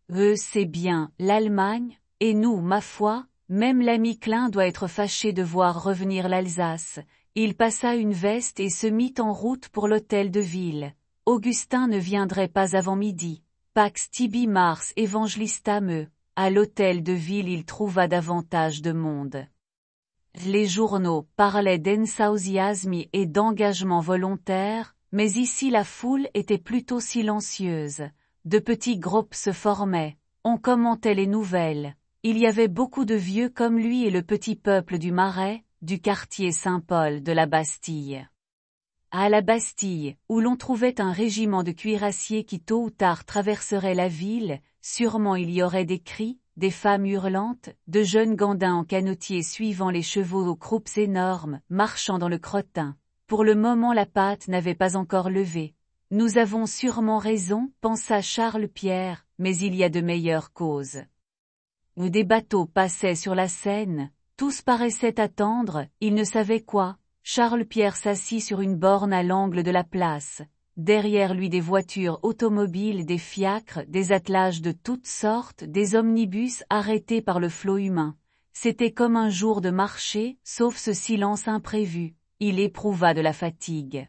C'est bien, l'Allemagne, et nous, ma foi, même l'ami Klein doit être fâché de voir revenir l'Alsace. Il passa une veste et se mit en route pour l'hôtel de ville. Augustin ne viendrait pas avant midi. Pax tibi Mars Evangelistam. À l'hôtel de ville il trouva davantage de monde. Les journaux parlaient d'enthousiasme et d'engagement volontaire, mais ici la foule était plutôt silencieuse. De petits groupes se formaient, on commentait les nouvelles. Il y avait beaucoup de vieux comme lui et le petit peuple du Marais, du quartier Saint-Paul de la Bastille. À la Bastille, où l'on trouvait un régiment de cuirassiers qui tôt ou tard traverserait la ville, sûrement il y aurait des cris, des femmes hurlantes, de jeunes gandins en canotier suivant les chevaux aux croupes énormes, marchant dans le crottin. Pour le moment la pâte n'avait pas encore levé. Nous avons sûrement raison, pensa Charles Pierre, mais il y a de meilleures causes. Des bateaux passaient sur la Seine, tous paraissaient attendre, ils ne savaient quoi. Charles Pierre s'assit sur une borne à l'angle de la place. Derrière lui des voitures automobiles, des fiacres, des attelages de toutes sortes, des omnibus arrêtés par le flot humain. C'était comme un jour de marché, sauf ce silence imprévu. Il éprouva de la fatigue.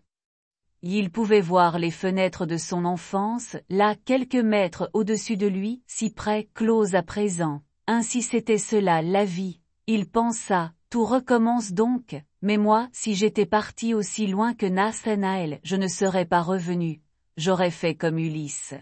Il pouvait voir les fenêtres de son enfance, là quelques mètres au-dessus de lui, si près, closes à présent. Ainsi c'était cela, la vie. Il pensa, tout recommence donc, mais moi, si j'étais parti aussi loin que Nathanaël, je ne serais pas revenu. J'aurais fait comme Ulysse.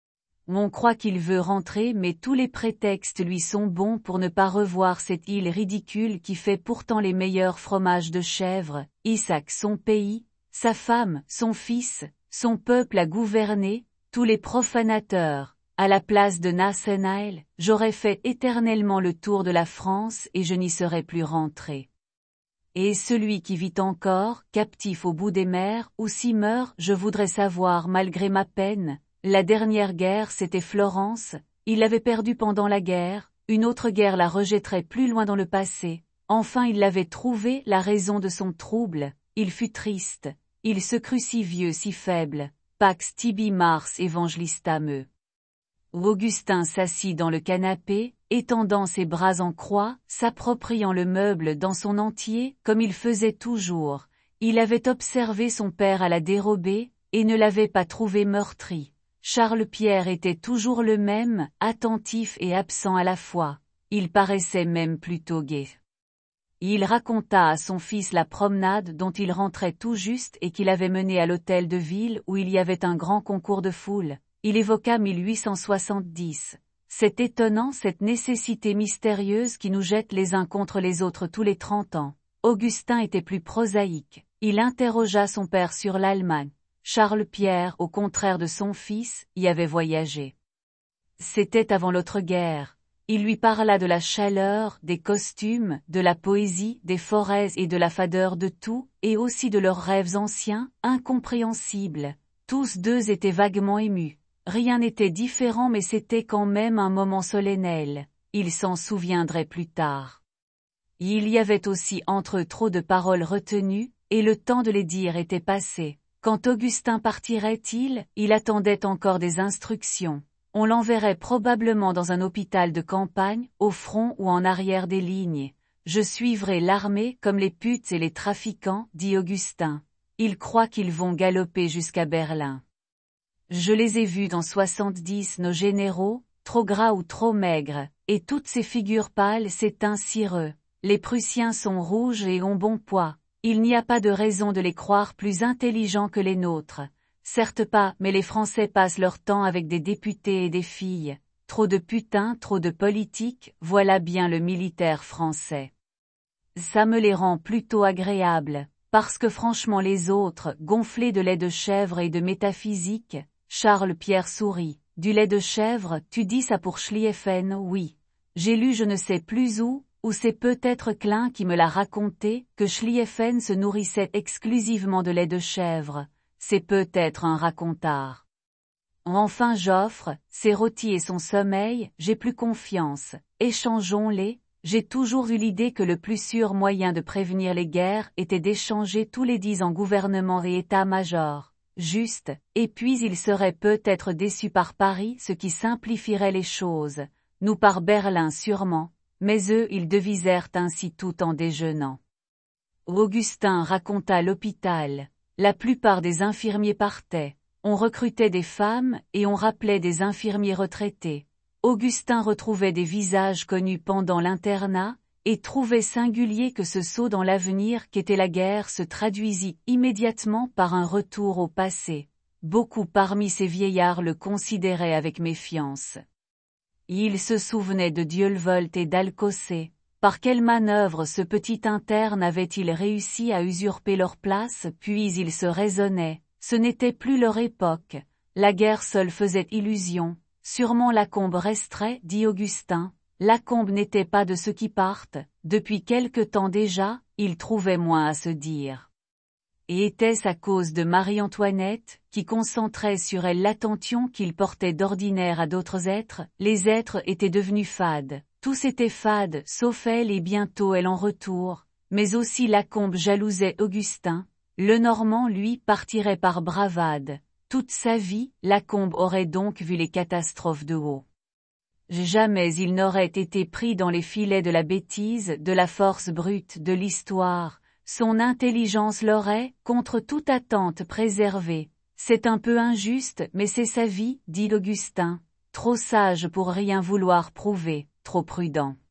On croit qu'il veut rentrer mais tous les prétextes lui sont bons pour ne pas revoir cette île ridicule qui fait pourtant les meilleurs fromages de chèvre, Isaac son pays, sa femme, son fils, son peuple à gouverner, tous les profanateurs. À la place de Nathanaël, j'aurais fait éternellement le tour de la France et je n'y serais plus rentré. Et celui qui vit encore, captif au bout des mers, ou s'y meurt, je voudrais savoir malgré ma peine. La dernière guerre c'était Florence, il l'avait perdue pendant la guerre, une autre guerre la rejetterait plus loin dans le passé. Enfin il l'avait trouvé, la raison de son trouble, il fut triste, il se crut si vieux, si faible. Pax tibi Mars Evangelistam. Augustin s'assit dans le canapé, étendant ses bras en croix, s'appropriant le meuble dans son entier, comme il faisait toujours. Il avait observé son père à la dérobée, et ne l'avait pas trouvé meurtri. Charles Pierre était toujours le même, attentif et absent à la fois. Il paraissait même plutôt gai. Il raconta à son fils la promenade dont il rentrait tout juste et qu'il avait menée à l'hôtel de ville où il y avait un grand concours de foule. Il évoqua 1870. C'est étonnant cette nécessité mystérieuse qui nous jette les uns contre les autres tous les 30 ans. Augustin était plus prosaïque. Il interrogea son père sur l'Allemagne. Charles Pierre, au contraire de son fils, y avait voyagé. C'était avant l'autre guerre. Il lui parla de la chaleur, des costumes, de la poésie, des forêts et de la fadeur de tout, et aussi de leurs rêves anciens, incompréhensibles. Tous deux étaient vaguement émus. Rien n'était différent mais c'était quand même un moment solennel. Il s'en souviendrait plus tard. Il y avait aussi entre eux trop de paroles retenues, et le temps de les dire était passé. Quand Augustin partirait-il, il attendait encore des instructions. On l'enverrait probablement dans un hôpital de campagne, au front ou en arrière des lignes. Je suivrai l'armée comme les putes et les trafiquants, dit Augustin. Ils croient qu'ils vont galoper jusqu'à Berlin. Je les ai vus dans 70 nos généraux, trop gras ou trop maigres, et toutes ces figures pâles c'est un cireux. Les Prussiens sont rouges et ont bon poids. Il n'y a pas de raison de les croire plus intelligents que les nôtres. Certes pas, mais les Français passent leur temps avec des députés et des filles. Trop de putains, trop de politique, voilà bien le militaire français. Ça me les rend plutôt agréables, parce que franchement les autres, gonflés de lait de chèvre et de métaphysique, Charles Pierre sourit. Du lait de chèvre, tu dis ça pour Schlieffen, oui. J'ai lu je ne sais plus où, ou c'est peut-être Klein qui me l'a raconté, que Schlieffen se nourrissait exclusivement de lait de chèvre. C'est peut-être un racontard. Enfin Joffre, ses rôtis et son sommeil, j'ai plus confiance. Échangeons-les. J'ai toujours eu l'idée que le plus sûr moyen de prévenir les guerres était d'échanger tous les 10 ans gouvernement et état-major. juste, et puis il serait peut-être déçu par Paris, ce qui simplifierait les choses, nous par Berlin sûrement, mais eux ils devisèrent ainsi tout en déjeunant. Augustin raconta l'hôpital, la plupart des infirmiers partaient, on recrutait des femmes et on rappelait des infirmiers retraités. Augustin retrouvait des visages connus pendant l'internat, et trouvait singulier que ce saut dans l'avenir qu'était la guerre se traduisit immédiatement par un retour au passé. Beaucoup parmi ces vieillards le considéraient avec méfiance. Ils se souvenaient de Dieulvold et d'Alcocer. Par quelle manœuvre ce petit interne avait-il réussi à usurper leur place, puis ils se raisonnaient, ce n'était plus leur époque, la guerre seule faisait illusion, sûrement Lacombe resterait, dit Augustin. Lacombe n'était pas de ceux qui partent, depuis quelque temps déjà, il trouvait moins à se dire. Et était-ce à cause de Marie-Antoinette, qui concentrait sur elle l'attention qu'il portait d'ordinaire à d'autres êtres? Les êtres étaient devenus fades, tous étaient fades, sauf elle et bientôt elle en retour, mais aussi Lacombe jalousait Augustin, le Normand lui partirait par bravade, toute sa vie, Lacombe aurait donc vu les catastrophes de haut. Jamais il n'aurait été pris dans les filets de la bêtise, de la force brute de l'histoire, son intelligence l'aurait, contre toute attente préservée. C'est un peu injuste, mais c'est sa vie, dit Augustin, trop sage pour rien vouloir prouver, trop prudent.